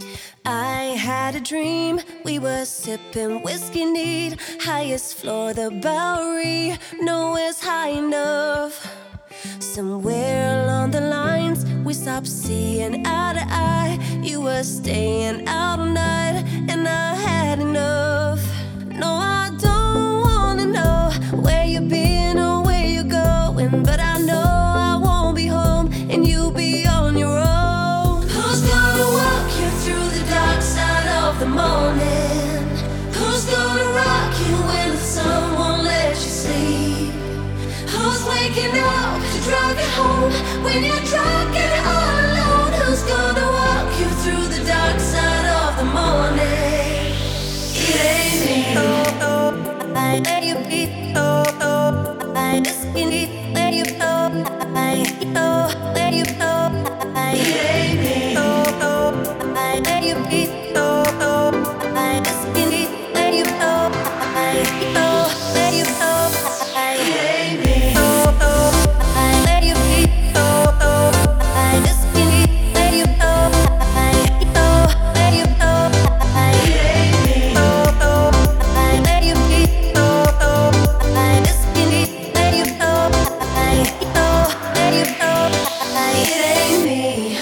I had a dream, we were sipping whiskey neat. Highest floor, the Bowery, nowhere's high enough. Somewhere along the lines, we stopped seeing eye to eye. You were staying out all night, and I had enough. No, I don't wanna know where you've been or where you're going, but I know I won't be home, and you'll be on your own. Who's gonna walk you through the dark side of the morning? Who's gonna rock you when the sun won't let you sleep? Who's waking up to drive you home when you're drunk and you're all alone? Who's gonna walk you through the dark side of the morning? It ain't me. I let you be. I just need let you go. I let you go. It ain't me. I let you be. I just need let you go. I let you go. It ain't me. I let you be. I just need let you go. I let you go. It ain't me. I let you be. I just need let you go. I let you go. It ain't me.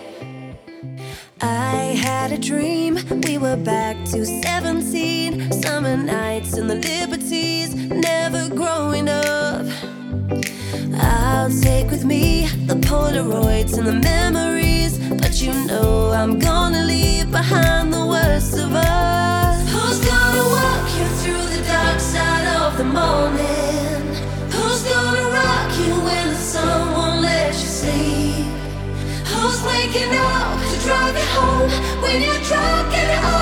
I had a dream, we were back to 17. Summer nights and the liberties, never growing up. I'll take with me the Polaroids and the memories, but you know I'm gonna leave behind the worst of us. Who's gonna walk you through the dark side of the morning? Who's gonna rock you when the sun won't let you sleep? Who's waking up to drive you home when you're drunk and you're